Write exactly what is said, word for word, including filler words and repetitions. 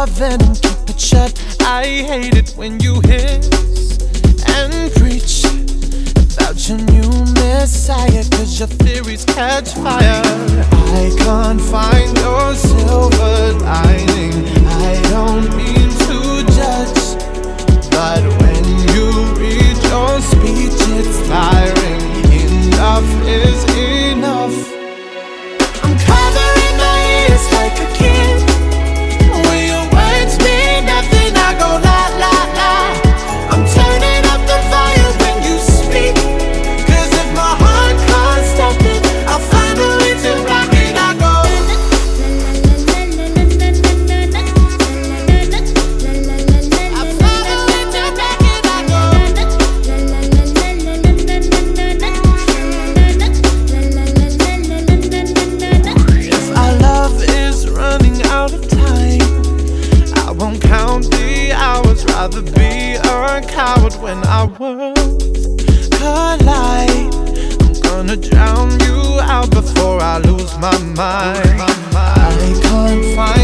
your venom, keep it shut. I hate it when you hiss and preach about your new messiah, cause your theories catch fire. I can't find your silver lining. I don't mean to judge, but when you read your speech, it's tiring. Enough is enough. I'm covering my ears like a kid. When your words mean nothing, I go la la la. I'm turning up the volume when you speak, cause if my heart can't stop it, I'll find a way to rock it. I go I'll find a way to rock it. I go if our love is running out of time, I won't count the hours. Rather be a coward when our worlds collide. I'm gonna drown you out before I lose my mind. I can't find